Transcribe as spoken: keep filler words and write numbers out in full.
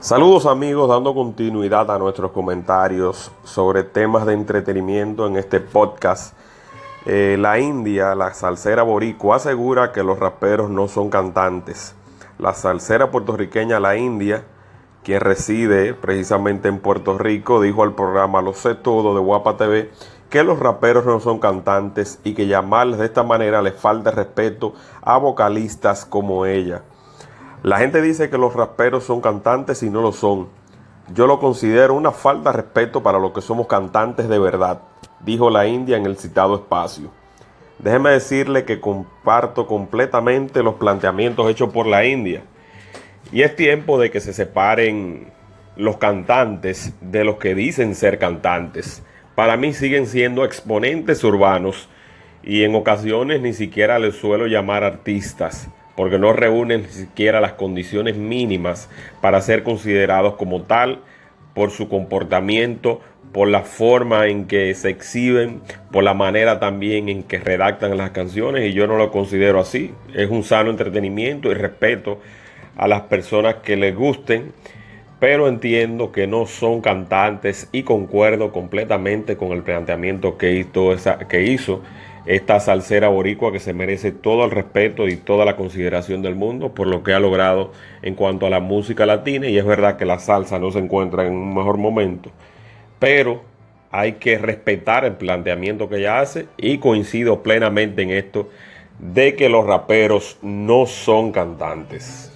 Saludos amigos, dando continuidad a nuestros comentarios sobre temas de entretenimiento en este podcast. Eh, la India, la salsera boricua, asegura que los raperos no son cantantes. La salsera puertorriqueña La India, quien reside precisamente en Puerto Rico, dijo al programa Lo Sé Todo de Guapa T V que los raperos no son cantantes y que llamarles de esta manera les falta respeto a vocalistas como ella. La gente dice que los raperos son cantantes y no lo son. Yo lo considero una falta de respeto para los que somos cantantes de verdad, dijo La India en el citado espacio. Déjeme decirle que comparto completamente los planteamientos hechos por La India. Y es tiempo de que se separen los cantantes de los que dicen ser cantantes. Para mí siguen siendo exponentes urbanos y en ocasiones ni siquiera les suelo llamar artistas, porque no reúnen ni siquiera las condiciones mínimas para ser considerados como tal por su comportamiento, por la forma en que se exhiben, por la manera también en que redactan las canciones, y yo no lo considero así. Es un sano entretenimiento y respeto a las personas que les gusten, pero entiendo que no son cantantes y concuerdo completamente con el planteamiento que hizo, esa, que hizo esta salsera boricua, que se merece todo el respeto y toda la consideración del mundo por lo que ha logrado en cuanto a la música latina. Y es verdad que la salsa no se encuentra en un mejor momento, pero hay que respetar el planteamiento que ella hace, y coincido plenamente en esto de que los raperos no son cantantes.